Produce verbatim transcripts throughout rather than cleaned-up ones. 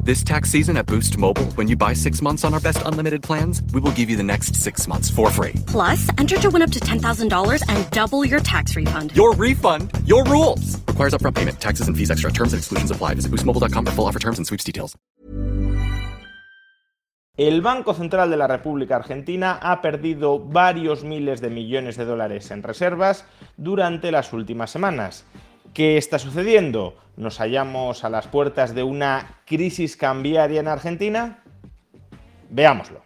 This tax season at Boost Mobile, when you buy six months on our best unlimited plans, we will give you the next six months for free. Plus, enter to win up to ten thousand dollars and double your tax refund. Your refund, your rules. Requires upfront payment. Taxes and fees extra. Terms and exclusions apply. Visit boost mobile dot com for full offer terms and sweeps details. El Banco Central de la República Argentina ha perdido varios miles de millones de dólares en reservas durante las últimas semanas. ¿Qué está sucediendo? ¿Nos hallamos a las puertas de una crisis cambiaria en Argentina? Veámoslo.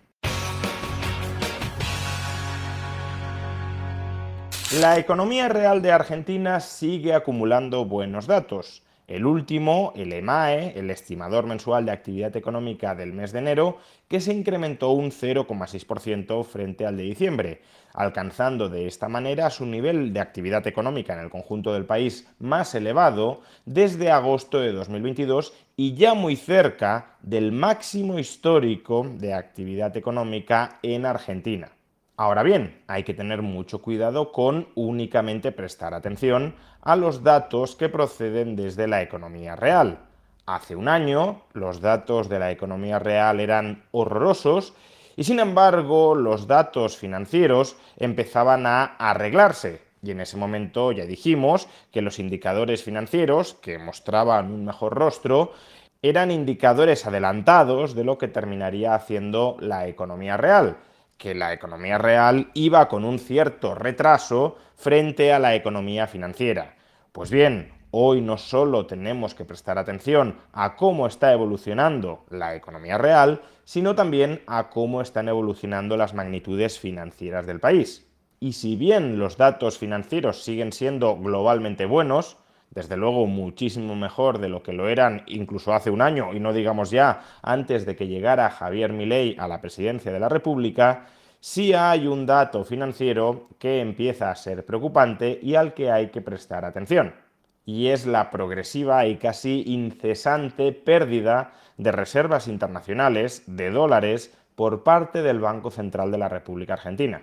La economía real de Argentina sigue acumulando buenos datos. El último, el EMAE, el estimador mensual de actividad económica del mes de enero, que se incrementó un cero coma seis por ciento frente al de diciembre, alcanzando de esta manera su nivel de actividad económica en el conjunto del país más elevado desde agosto de dos mil veintidós y ya muy cerca del máximo histórico de actividad económica en Argentina. Ahora bien, hay que tener mucho cuidado con únicamente prestar atención a los datos que proceden desde la economía real. Hace un año, los datos de la economía real eran horrorosos y, sin embargo, los datos financieros empezaban a arreglarse. Y en ese momento ya dijimos que los indicadores financieros, que mostraban un mejor rostro, eran indicadores adelantados de lo que terminaría haciendo la economía real, que la economía real iba con un cierto retraso frente a la economía financiera. Pues bien, hoy no solo tenemos que prestar atención a cómo está evolucionando la economía real, sino también a cómo están evolucionando las magnitudes financieras del país. Y si bien los datos financieros siguen siendo globalmente buenos, desde luego muchísimo mejor de lo que lo eran incluso hace un año, y no digamos ya antes de que llegara Javier Milei a la presidencia de la República, sí hay un dato financiero que empieza a ser preocupante y al que hay que prestar atención. Y es la progresiva y casi incesante pérdida de reservas internacionales de dólares por parte del Banco Central de la República Argentina.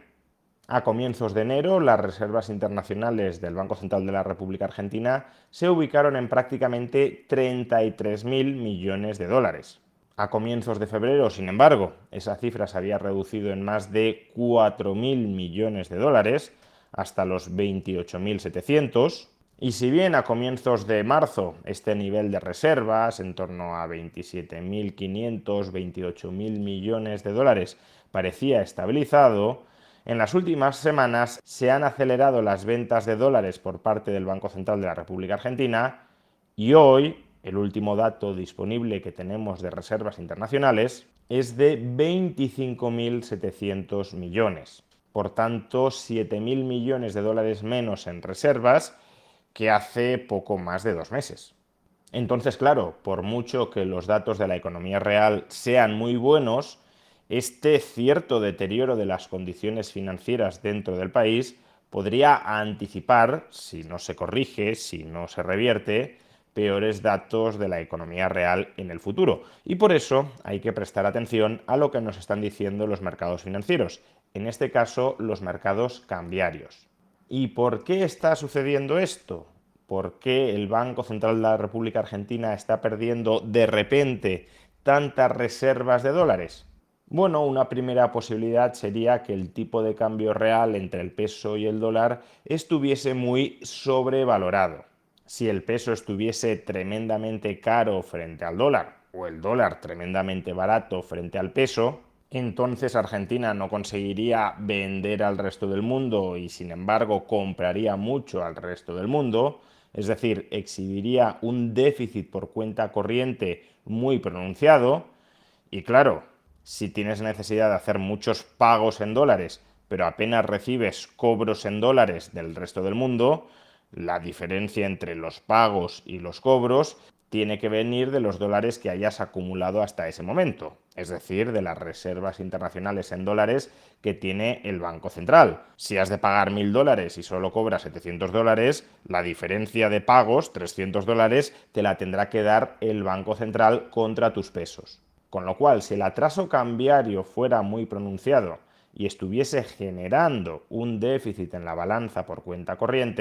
A comienzos de enero, las reservas internacionales del Banco Central de la República Argentina se ubicaron en prácticamente treinta y tres mil millones de dólares. A comienzos de febrero, sin embargo, esa cifra se había reducido en más de cuatro mil millones de dólares, hasta los veintiocho mil setecientos, y si bien a comienzos de marzo este nivel de reservas, en torno a veintisiete mil quinientos, veintiocho mil millones de dólares, parecía estabilizado, en las últimas semanas se han acelerado las ventas de dólares por parte del Banco Central de la República Argentina y hoy el último dato disponible que tenemos de reservas internacionales es de veinticinco mil setecientos millones. Por tanto, siete mil millones de dólares menos en reservas que hace poco más de dos meses. Entonces, claro, por mucho que los datos de la economía real sean muy buenos, este cierto deterioro de las condiciones financieras dentro del país podría anticipar, si no se corrige, si no se revierte, peores datos de la economía real en el futuro. Y por eso hay que prestar atención a lo que nos están diciendo los mercados financieros, en este caso los mercados cambiarios. ¿Y por qué está sucediendo esto? ¿Por qué el Banco Central de la República Argentina está perdiendo de repente tantas reservas de dólares? Bueno, una primera posibilidad sería que el tipo de cambio real entre el peso y el dólar estuviese muy sobrevalorado. Si el peso estuviese tremendamente caro frente al dólar o el dólar tremendamente barato frente al peso, entonces Argentina no conseguiría vender al resto del mundo y sin embargo compraría mucho al resto del mundo, es decir, exhibiría un déficit por cuenta corriente muy pronunciado y claro, si tienes necesidad de hacer muchos pagos en dólares, pero apenas recibes cobros en dólares del resto del mundo, la diferencia entre los pagos y los cobros tiene que venir de los dólares que hayas acumulado hasta ese momento, es decir, de las reservas internacionales en dólares que tiene el Banco Central. Si has de pagar mil dólares y solo cobras setecientos dólares, la diferencia de pagos, trescientos dólares, te la tendrá que dar el Banco Central contra tus pesos. Con lo cual, si el atraso cambiario fuera muy pronunciado y estuviese generando un déficit en la balanza por cuenta corriente,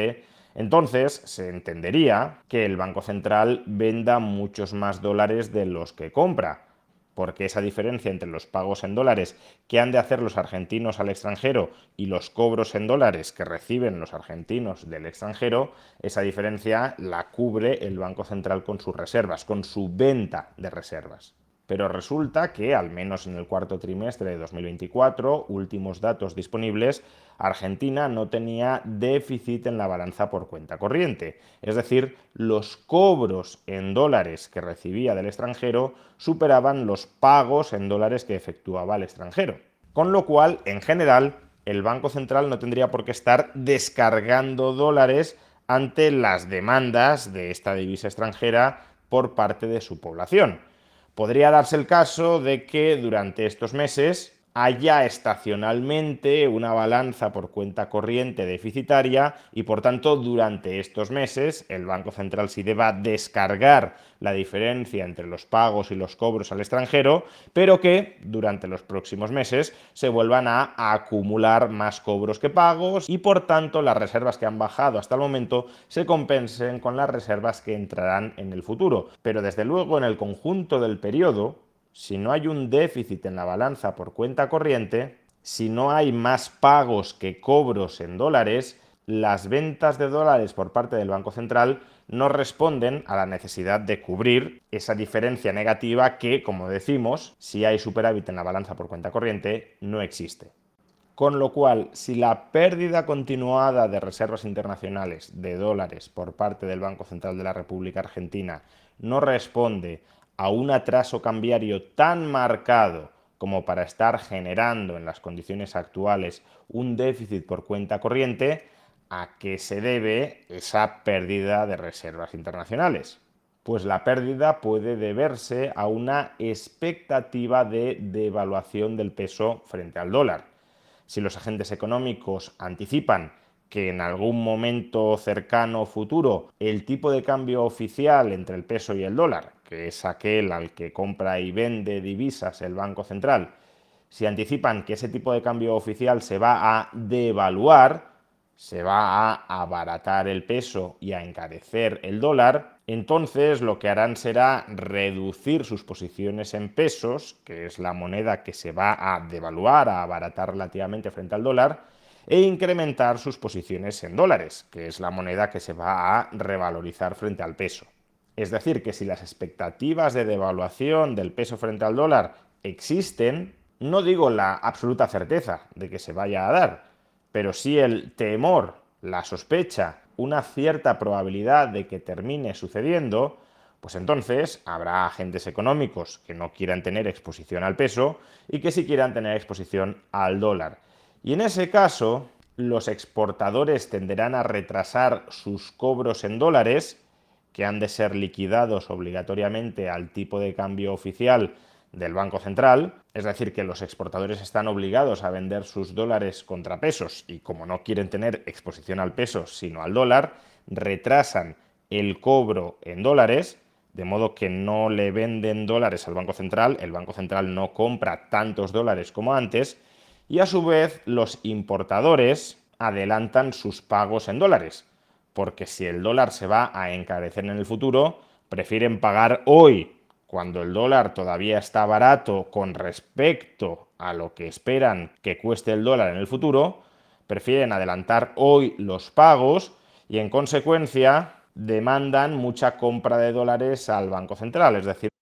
Entonces, se entendería que el Banco Central venda muchos más dólares de los que compra, porque esa diferencia entre los pagos en dólares que han de hacer los argentinos al extranjero y los cobros en dólares que reciben los argentinos del extranjero, esa diferencia la cubre el Banco Central con sus reservas, con su venta de reservas. Pero resulta que, al menos en el cuarto trimestre de dos mil veinticuatro, últimos datos disponibles, Argentina no tenía déficit en la balanza por cuenta corriente. Es decir, los cobros en dólares que recibía del extranjero superaban los pagos en dólares que efectuaba el extranjero. Con lo cual, en general, el Banco Central no tendría por qué estar descargando dólares ante las demandas de esta divisa extranjera por parte de su población. Podría darse el caso de que durante estos meses haya estacionalmente una balanza por cuenta corriente deficitaria y, por tanto, durante estos meses el Banco Central sí deba descargar la diferencia entre los pagos y los cobros al extranjero, pero que durante los próximos meses se vuelvan a acumular más cobros que pagos y, por tanto, las reservas que han bajado hasta el momento se compensen con las reservas que entrarán en el futuro. Pero, desde luego, en el conjunto del periodo, si no hay un déficit en la balanza por cuenta corriente, si no hay más pagos que cobros en dólares, las ventas de dólares por parte del Banco Central no responden a la necesidad de cubrir esa diferencia negativa que, como decimos, si hay superávit en la balanza por cuenta corriente, no existe. Con lo cual, si la pérdida continuada de reservas internacionales de dólares por parte del Banco Central de la República Argentina no responde a un atraso cambiario tan marcado como para estar generando en las condiciones actuales un déficit por cuenta corriente, ¿a qué se debe esa pérdida de reservas internacionales? Pues la pérdida puede deberse a una expectativa de devaluación del peso frente al dólar. Si los agentes económicos anticipan que en algún momento cercano o futuro el tipo de cambio oficial entre el peso y el dólar, que es aquel al que compra y vende divisas el Banco Central, si anticipan que ese tipo de cambio oficial se va a devaluar, se va a abaratar el peso y a encarecer el dólar, entonces lo que harán será reducir sus posiciones en pesos, que es la moneda que se va a devaluar, a abaratar relativamente frente al dólar, e incrementar sus posiciones en dólares, que es la moneda que se va a revalorizar frente al peso. Es decir, que si las expectativas de devaluación del peso frente al dólar existen, no digo la absoluta certeza de que se vaya a dar, pero sí el temor, la sospecha, una cierta probabilidad de que termine sucediendo, pues entonces habrá agentes económicos que no quieran tener exposición al peso y que sí quieran tener exposición al dólar. Y en ese caso, los exportadores tenderán a retrasar sus cobros en dólares, que han de ser liquidados obligatoriamente al tipo de cambio oficial del Banco Central, es decir, que los exportadores están obligados a vender sus dólares contra pesos y, como no quieren tener exposición al peso sino al dólar, retrasan el cobro en dólares, de modo que no le venden dólares al Banco Central, el Banco Central no compra tantos dólares como antes, y a su vez los importadores adelantan sus pagos en dólares, porque si el dólar se va a encarecer en el futuro, prefieren pagar hoy, cuando el dólar todavía está barato con respecto a lo que esperan que cueste el dólar en el futuro, prefieren adelantar hoy los pagos y, en consecuencia, demandan mucha compra de dólares al Banco Central, es decir,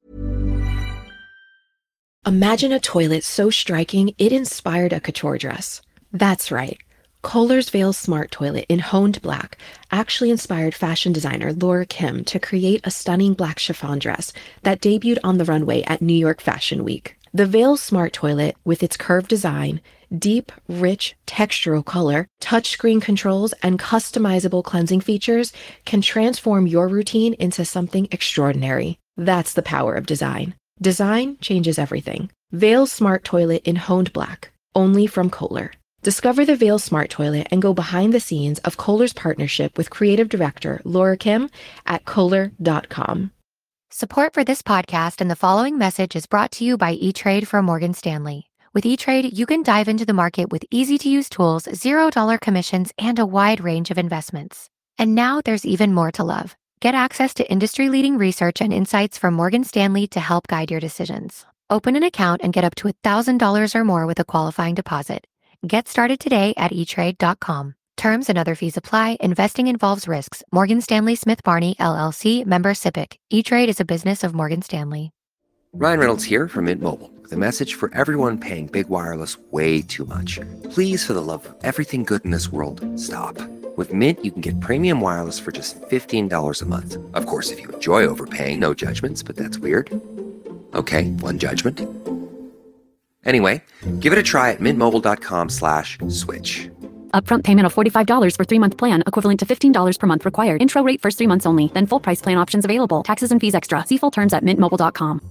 Imagine a toilet so striking it inspired a couture dress. That's right. Kohler's Veil Smart Toilet in honed black actually inspired fashion designer Laura Kim to create a stunning black chiffon dress that debuted on the runway at New York Fashion Week. The Veil Smart Toilet, with its curved design, deep, rich, textural color, touchscreen controls, and customizable cleansing features, can transform your routine into something extraordinary. That's the power of design. Design changes everything. Veil Smart Toilet in honed black, only from Kohler. Discover the Veil Smart Toilet and go behind the scenes of Kohler's partnership with creative director Laura Kim at Kohler dot com. Support for this podcast and the following message is brought to you by E-Trade from Morgan Stanley. With E-Trade, you can dive into the market with easy-to-use tools, zero dollar commissions, and a wide range of investments. And now there's even more to love. Get access to industry-leading research and insights from Morgan Stanley to help guide your decisions. Open an account and get up to one thousand dollars or more with a qualifying deposit. Get started today at e trade dot com. Terms and other fees apply. Investing involves risks. Morgan Stanley Smith Barney, L L C, member SIPC. E-Trade is a business of Morgan Stanley. Ryan Reynolds here from Mint Mobile with a message for everyone paying big wireless way too much. Please, for the love of everything good in this world, stop. With Mint, you can get premium wireless for just fifteen dollars a month. Of course, if you enjoy overpaying, no judgments, but that's weird. Okay, one judgment. Anyway, give it a try at mintmobile.com slash switch. Upfront payment of forty-five dollars for three-month plan, equivalent to fifteen dollars per month required. Intro rate first three months only, then full price plan options available. Taxes and fees extra. See full terms at mint mobile dot com.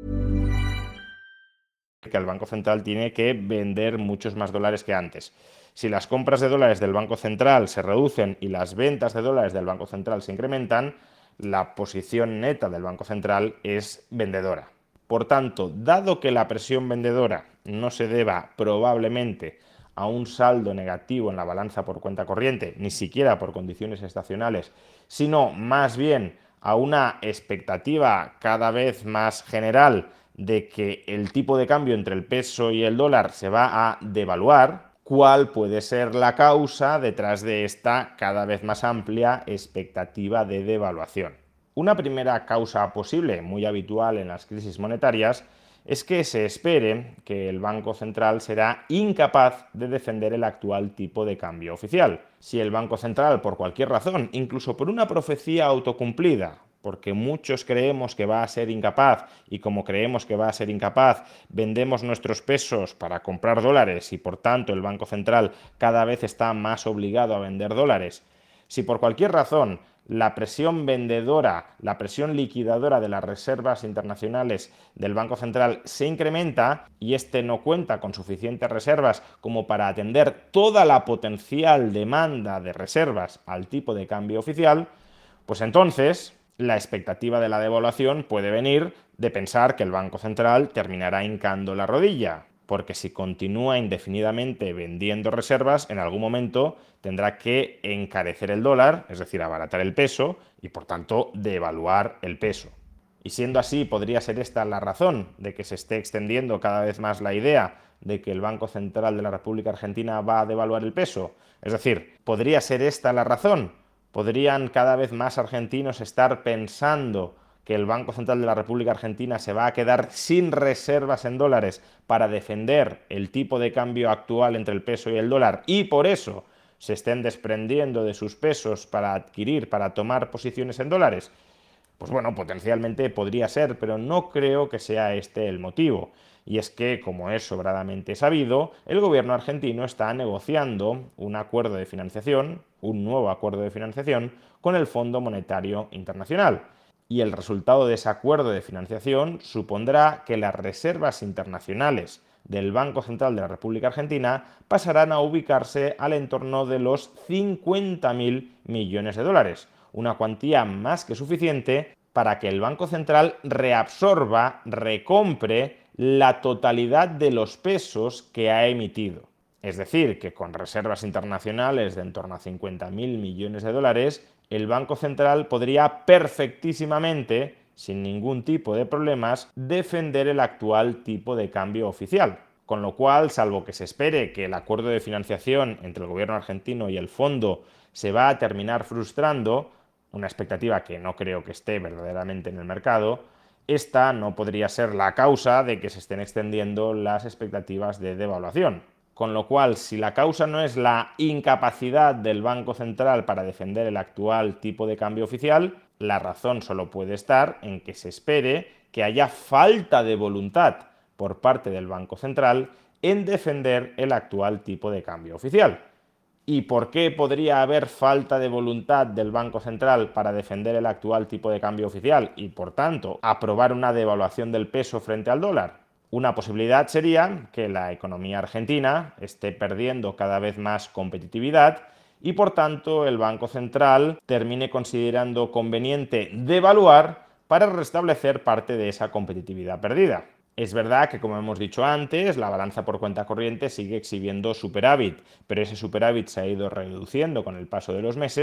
Que el Banco Central tiene que vender muchos más dólares que antes. Si las compras de dólares del Banco Central se reducen y las ventas de dólares del Banco Central se incrementan, la posición neta del Banco Central es vendedora. Por tanto, dado que la presión vendedora no se deba probablemente a un saldo negativo en la balanza por cuenta corriente, ni siquiera por condiciones estacionales, sino más bien a una expectativa cada vez más general de que el tipo de cambio entre el peso y el dólar se va a devaluar, ¿cuál puede ser la causa detrás de esta cada vez más amplia expectativa de devaluación? Una primera causa posible, muy habitual en las crisis monetarias, es que se espere que el Banco Central será incapaz de defender el actual tipo de cambio oficial. Si el Banco Central, por cualquier razón, incluso por una profecía autocumplida, porque muchos creemos que va a ser incapaz y como creemos que va a ser incapaz, vendemos nuestros pesos para comprar dólares y por tanto el Banco Central cada vez está más obligado a vender dólares. Si por cualquier razón la presión vendedora, la presión liquidadora de las reservas internacionales del Banco Central se incrementa y este no cuenta con suficientes reservas como para atender toda la potencial demanda de reservas al tipo de cambio oficial, pues entonces la expectativa de la devaluación puede venir de pensar que el Banco Central terminará hincando la rodilla, porque si continúa indefinidamente vendiendo reservas, en algún momento tendrá que encarecer el dólar, es decir, abaratar el peso y, por tanto, devaluar el peso. Y siendo así, podría ser esta la razón de que se esté extendiendo cada vez más la idea de que el Banco Central de la República Argentina va a devaluar el peso. Es decir, ¿podría ser esta la razón? ¿Podrían cada vez más argentinos estar pensando que el Banco Central de la República Argentina se va a quedar sin reservas en dólares para defender el tipo de cambio actual entre el peso y el dólar y por eso se estén desprendiendo de sus pesos para adquirir, para tomar posiciones en dólares? Pues bueno, potencialmente podría ser, pero no creo que sea este el motivo. Y es que, como es sobradamente sabido, el gobierno argentino está negociando un acuerdo de financiación, un nuevo acuerdo de financiación, con el Fondo Monetario Internacional. Y el resultado de ese acuerdo de financiación supondrá que las reservas internacionales del Banco Central de la República Argentina pasarán a ubicarse al entorno de los cincuenta mil millones de dólares, una cuantía más que suficiente para que el Banco Central reabsorba, recompre la totalidad de los pesos que ha emitido. Es decir, que con reservas internacionales de en torno a cincuenta mil millones de dólares, el Banco Central podría perfectísimamente, sin ningún tipo de problemas, defender el actual tipo de cambio oficial. Con lo cual, salvo que se espere que el acuerdo de financiación entre el gobierno argentino y el fondo se va a terminar frustrando, una expectativa que no creo que esté verdaderamente en el mercado, esta no podría ser la causa de que se estén extendiendo las expectativas de devaluación. Con lo cual, si la causa no es la incapacidad del Banco Central para defender el actual tipo de cambio oficial, la razón solo puede estar en que se espere que haya falta de voluntad por parte del Banco Central en defender el actual tipo de cambio oficial. ¿Y por qué podría haber falta de voluntad del Banco Central para defender el actual tipo de cambio oficial y, por tanto, aprobar una devaluación del peso frente al dólar? Una posibilidad sería que la economía argentina esté perdiendo cada vez más competitividad y, por tanto, el Banco Central termine considerando conveniente devaluar para restablecer parte de esa competitividad perdida. Es verdad que, como hemos dicho antes, la balanza por cuenta corriente sigue exhibiendo superávit, pero ese superávit se ha ido reduciendo con el paso de los meses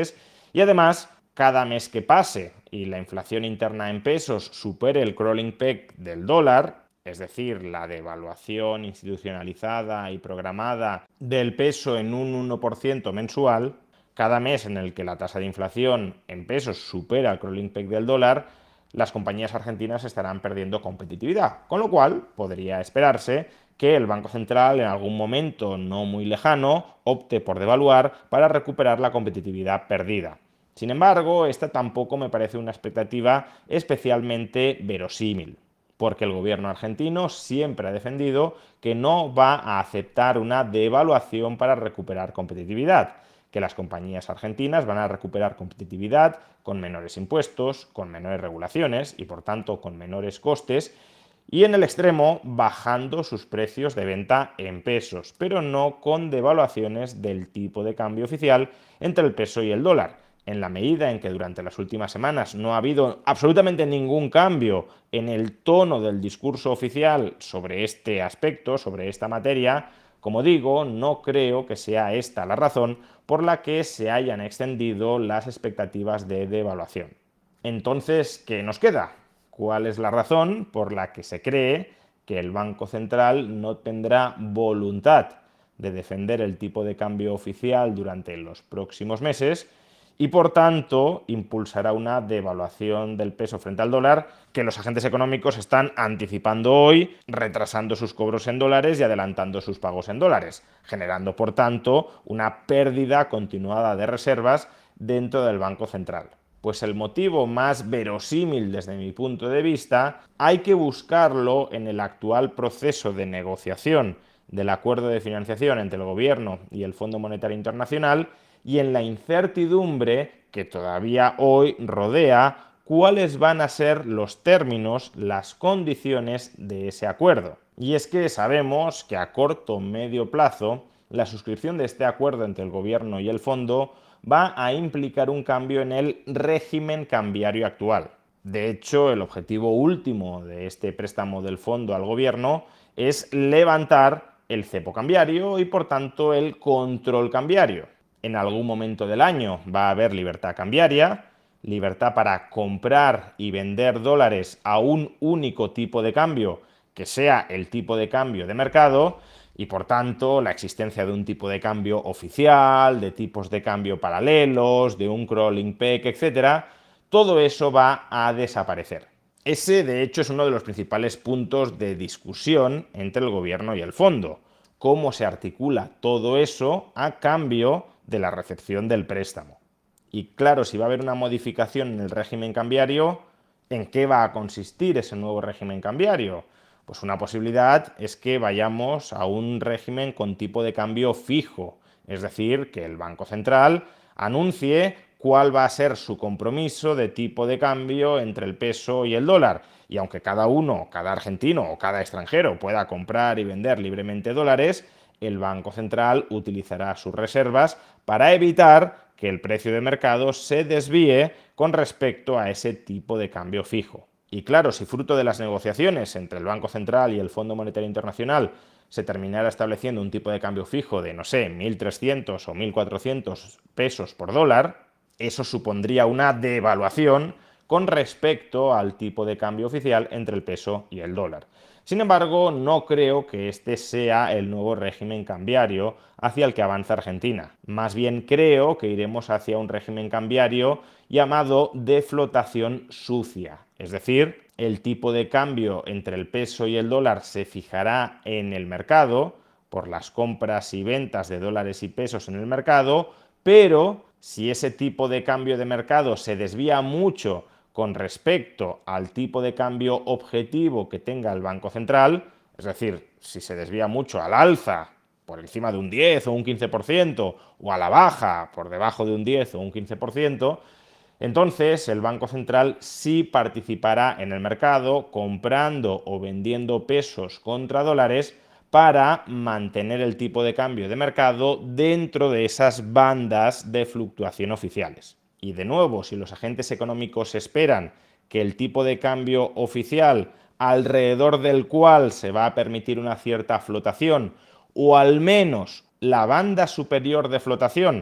Y además, cada mes que pase y la inflación interna en pesos supere el crawling peg del dólar, es decir, la devaluación institucionalizada y programada del peso en un uno por ciento mensual, cada mes en el que la tasa de inflación en pesos supera el crawling peg del dólar, las compañías argentinas estarán perdiendo competitividad, con lo cual podría esperarse que el Banco Central en algún momento no muy lejano opte por devaluar para recuperar la competitividad perdida. Sin embargo, esta tampoco me parece una expectativa especialmente verosímil, porque el gobierno argentino siempre ha defendido que no va a aceptar una devaluación para recuperar competitividad, que las compañías argentinas van a recuperar competitividad con menores impuestos, con menores regulaciones y por tanto con menores costes, y en el extremo bajando sus precios de venta en pesos, pero no con devaluaciones del tipo de cambio oficial entre el peso y el dólar. En la medida en que durante las últimas semanas no ha habido absolutamente ningún cambio en el tono del discurso oficial sobre este aspecto, sobre esta materia, como digo, no creo que sea esta la razón por la que se hayan extendido las expectativas de devaluación. Entonces, ¿qué nos queda? ¿Cuál es la razón por la que se cree que el Banco Central no tendrá voluntad de defender el tipo de cambio oficial durante los próximos meses y por tanto impulsará una devaluación del peso frente al dólar que los agentes económicos están anticipando hoy, retrasando sus cobros en dólares y adelantando sus pagos en dólares, generando por tanto una pérdida continuada de reservas dentro del Banco Central? Pues el motivo más verosímil desde mi punto de vista hay que buscarlo en el actual proceso de negociación del acuerdo de financiación entre el Gobierno y el Fondo Monetario Internacional y en la incertidumbre que todavía hoy rodea cuáles van a ser los términos, las condiciones de ese acuerdo. Y es que sabemos que a corto o medio plazo la suscripción de este acuerdo entre el Gobierno y el Fondo va a implicar un cambio en el régimen cambiario actual. De hecho, el objetivo último de este préstamo del Fondo al Gobierno es levantar el cepo cambiario y, por tanto, el control cambiario. En algún momento del año va a haber libertad cambiaria, libertad para comprar y vender dólares a un único tipo de cambio, que sea el tipo de cambio de mercado, y por tanto la existencia de un tipo de cambio oficial, de tipos de cambio paralelos, de un crawling peg, etcétera, todo eso va a desaparecer. Ese, de hecho, es uno de los principales puntos de discusión entre el Gobierno y el Fondo. Cómo se articula todo eso a cambio de la recepción del préstamo. Y claro, si va a haber una modificación en el régimen cambiario, ¿en qué va a consistir ese nuevo régimen cambiario? Pues una posibilidad es que vayamos a un régimen con tipo de cambio fijo, es decir, que el Banco Central anuncie cuál va a ser su compromiso de tipo de cambio entre el peso y el dólar. Y aunque cada uno, cada argentino o cada extranjero pueda comprar y vender libremente dólares, el Banco Central utilizará sus reservas para evitar que el precio de mercado se desvíe con respecto a ese tipo de cambio fijo. Y claro, si fruto de las negociaciones entre el Banco Central y el Fondo Monetario Internacional se terminara estableciendo un tipo de cambio fijo de, no sé, mil trescientos o mil cuatrocientos pesos por dólar, eso supondría una devaluación con respecto al tipo de cambio oficial entre el peso y el dólar. Sin embargo, no creo que este sea el nuevo régimen cambiario hacia el que avanza Argentina. Más bien creo que iremos hacia un régimen cambiario llamado deflotación sucia. Es decir, el tipo de cambio entre el peso y el dólar se fijará en el mercado por las compras y ventas de dólares y pesos en el mercado, pero si ese tipo de cambio de mercado se desvía mucho con respecto al tipo de cambio objetivo que tenga el Banco Central, es decir, si se desvía mucho al alza por encima de un diez o un quince por ciento o a la baja por debajo de un diez o un quince por ciento, entonces el Banco Central sí participará en el mercado comprando o vendiendo pesos contra dólares para mantener el tipo de cambio de mercado dentro de esas bandas de fluctuación oficiales. Y de nuevo, si los agentes económicos esperan que el tipo de cambio oficial alrededor del cual se va a permitir una cierta flotación, o al menos la banda superior de flotación,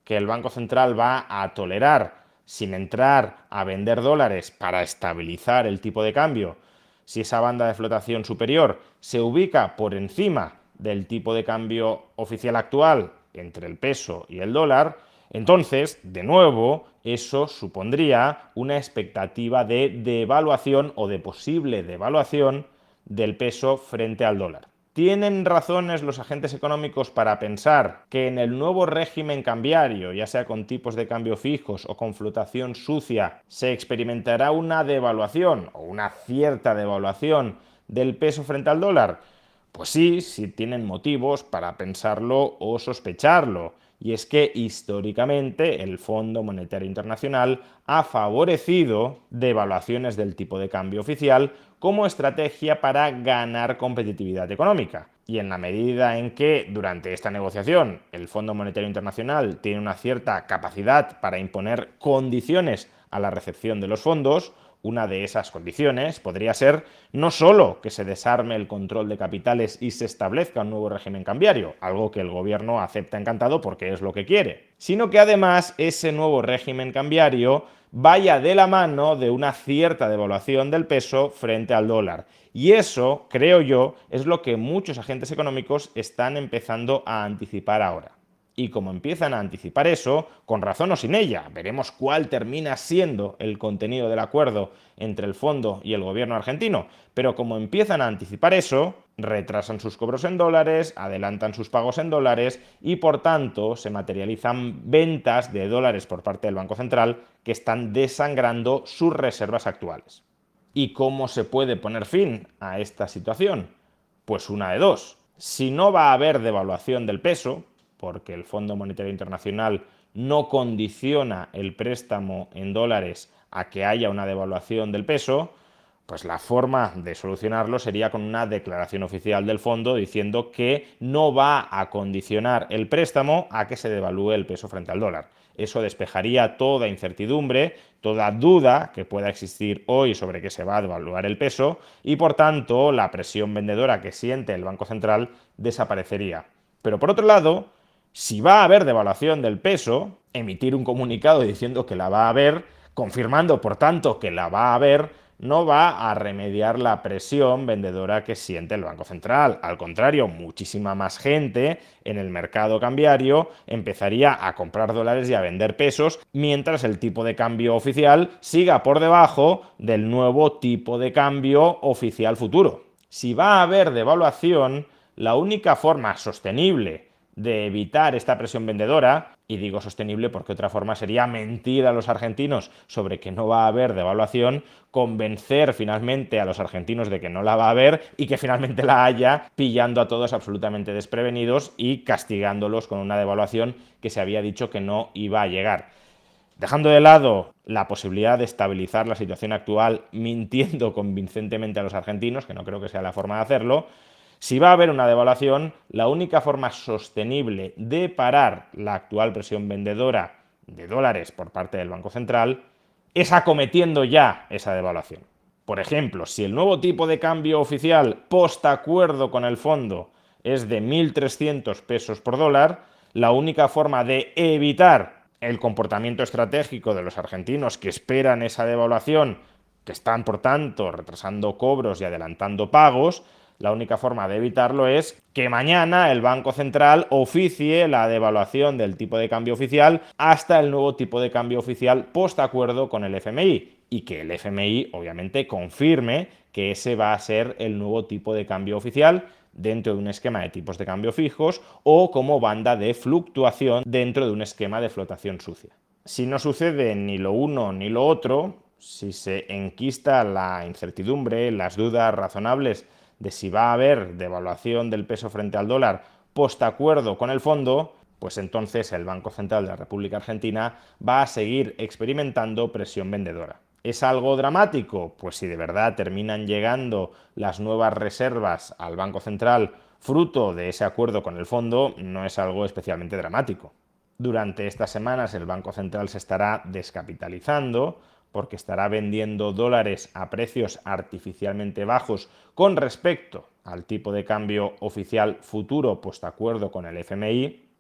que el Banco Central va a tolerar sin entrar a vender dólares para estabilizar el tipo de cambio, si esa banda de flotación superior se ubica por encima del tipo de cambio oficial actual entre el peso y el dólar, entonces, de nuevo, eso supondría una expectativa de devaluación o de posible devaluación del peso frente al dólar. ¿Tienen razones los agentes económicos para pensar que en el nuevo régimen cambiario, ya sea con tipos de cambio fijos o con flotación sucia, se experimentará una devaluación o una cierta devaluación del peso frente al dólar? Pues sí, sí tienen motivos para pensarlo o sospecharlo. Y es que históricamente el Fondo Monetario Internacional ha favorecido devaluaciones del tipo de cambio oficial como estrategia para ganar competitividad económica. Y en la medida en que durante esta negociación el Fondo Monetario Internacional tiene una cierta capacidad para imponer condiciones a la recepción de los fondos, una de esas condiciones podría ser no solo que se desarme el control de capitales y se establezca un nuevo régimen cambiario, algo que el gobierno acepta encantado porque es lo que quiere, sino que además ese nuevo régimen cambiario vaya de la mano de una cierta devaluación del peso frente al dólar. Y eso, creo yo, es lo que muchos agentes económicos están empezando a anticipar ahora. Y como empiezan a anticipar eso, con razón o sin ella, veremos cuál termina siendo el contenido del acuerdo entre el fondo y el gobierno argentino, pero como empiezan a anticipar eso, retrasan sus cobros en dólares, adelantan sus pagos en dólares y por tanto se materializan ventas de dólares por parte del Banco Central que están desangrando sus reservas actuales. ¿Y cómo se puede poner fin a esta situación? Pues una de dos. Si no va a haber devaluación del peso, porque el Fondo Monetario Internacional no condiciona el préstamo en dólares a que haya una devaluación del peso, pues la forma de solucionarlo sería con una declaración oficial del fondo diciendo que no va a condicionar el préstamo a que se devalúe el peso frente al dólar. Eso despejaría toda incertidumbre, toda duda que pueda existir hoy sobre que se va a devaluar el peso y, por tanto, la presión vendedora que siente el Banco Central desaparecería. Pero, por otro lado, si va a haber devaluación del peso, emitir un comunicado diciendo que la va a haber, confirmando por tanto que la va a haber, no va a remediar la presión vendedora que siente el Banco Central. Al contrario, muchísima más gente en el mercado cambiario empezaría a comprar dólares y a vender pesos, mientras el tipo de cambio oficial siga por debajo del nuevo tipo de cambio oficial futuro. Si va a haber devaluación, la única forma sostenible de evitar esta presión vendedora, y digo sostenible porque otra forma sería mentir a los argentinos sobre que no va a haber devaluación, convencer finalmente a los argentinos de que no la va a haber y que finalmente la haya, pillando a todos absolutamente desprevenidos y castigándolos con una devaluación que se había dicho que no iba a llegar. Dejando de lado la posibilidad de estabilizar la situación actual mintiendo convincentemente a los argentinos, que no creo que sea la forma de hacerlo, si va a haber una devaluación, la única forma sostenible de parar la actual presión vendedora de dólares por parte del Banco Central es acometiendo ya esa devaluación. Por ejemplo, si el nuevo tipo de cambio oficial post acuerdo con el fondo es de mil trescientos pesos por dólar, la única forma de evitar el comportamiento estratégico de los argentinos que esperan esa devaluación, que están por tanto retrasando cobros y adelantando pagos, la única forma de evitarlo es que mañana el Banco Central oficie la devaluación del tipo de cambio oficial hasta el nuevo tipo de cambio oficial post acuerdo con el F M I y que el F M I obviamente confirme que ese va a ser el nuevo tipo de cambio oficial dentro de un esquema de tipos de cambio fijos o como banda de fluctuación dentro de un esquema de flotación sucia. Si no sucede ni lo uno ni lo otro, si se enquista la incertidumbre, las dudas razonables de si va a haber devaluación del peso frente al dólar post acuerdo con el fondo, pues entonces el Banco Central de la República Argentina va a seguir experimentando presión vendedora. ¿Es algo dramático? Pues si de verdad terminan llegando las nuevas reservas al Banco Central fruto de ese acuerdo con el fondo, no es algo especialmente dramático. Durante estas semanas el Banco Central se estará descapitalizando, porque estará vendiendo dólares a precios artificialmente bajos con respecto al tipo de cambio oficial futuro post acuerdo con el F M I,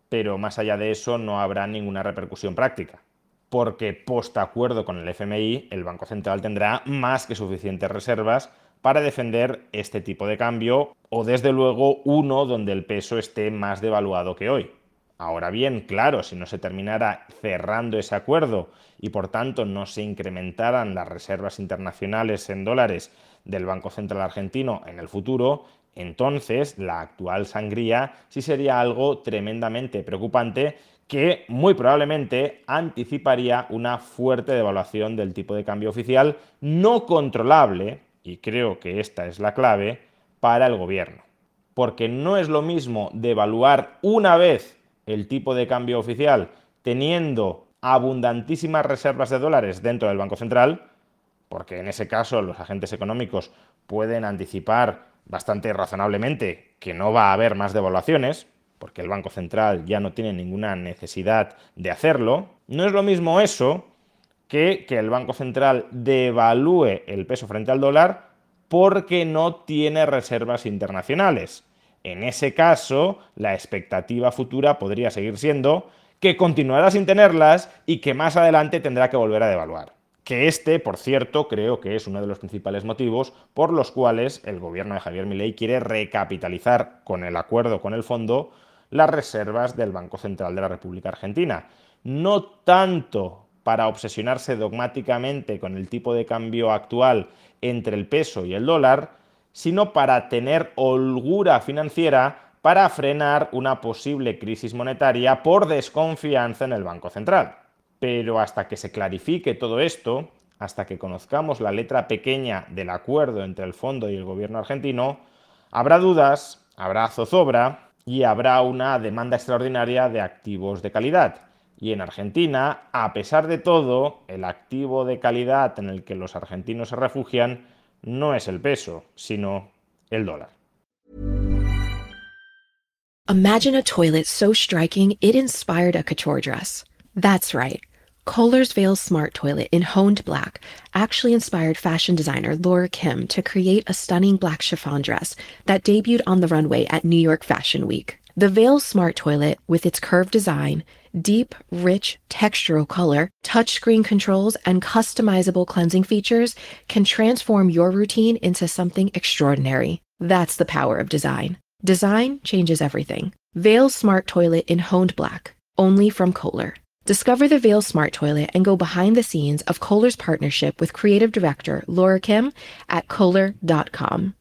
pero más allá de eso no habrá ninguna repercusión práctica, porque post-acuerdo con el F M I, el Banco Central tendrá más que suficientes reservas para defender este tipo de cambio, o desde luego uno donde el peso esté más devaluado que hoy. Ahora bien, claro, si no se terminara cerrando ese acuerdo y por tanto no se incrementaran las reservas internacionales en dólares del Banco Central argentino en el futuro, entonces la actual sangría sí sería algo tremendamente preocupante que muy probablemente anticiparía una fuerte devaluación del tipo de cambio oficial no controlable, y creo que esta es la clave, para el gobierno. Porque no es lo mismo devaluar una vez el tipo de cambio oficial teniendo abundantísimas reservas de dólares dentro del Banco Central, porque en ese caso los agentes económicos pueden anticipar bastante razonablemente que no va a haber más devaluaciones, porque el Banco Central ya no tiene ninguna necesidad de hacerlo. No es lo mismo eso que que el Banco Central devalúe el peso frente al dólar porque no tiene reservas internacionales. En ese caso, la expectativa futura podría seguir siendo que continuará sin tenerlas y que más adelante tendrá que volver a devaluar. Que este, por cierto, creo que es uno de los principales motivos por los cuales el gobierno de Javier Milei quiere recapitalizar con el acuerdo con el fondo las reservas del Banco Central de la República Argentina. No tanto para obsesionarse dogmáticamente con el tipo de cambio actual entre el peso y el dólar, sino para tener holgura financiera para frenar una posible crisis monetaria por desconfianza en el Banco Central. Pero hasta que se clarifique todo esto, hasta que conozcamos la letra pequeña del acuerdo entre el fondo y el gobierno argentino, habrá dudas, habrá zozobra y habrá una demanda extraordinaria de activos de calidad. Y en Argentina, a pesar de todo, el activo de calidad en el que los argentinos se refugian no es el peso, sino el dólar. Imagine a toilet so striking it inspired a couture dress. That's right. Kohler's Veil Smart Toilet in honed black actually inspired fashion designer Laura Kim to create a stunning black chiffon dress that debuted on the runway at New York Fashion Week. The Veil Smart Toilet, with its curved design, deep, rich, textural color, touchscreen controls, and customizable cleansing features, can transform your routine into something extraordinary. That's the power of design. Design changes everything. Veil Smart Toilet in honed black, only from Kohler. Discover the Veil Smart Toilet and go behind the scenes of Kohler's partnership with creative director Laura Kim at Kohler dot com.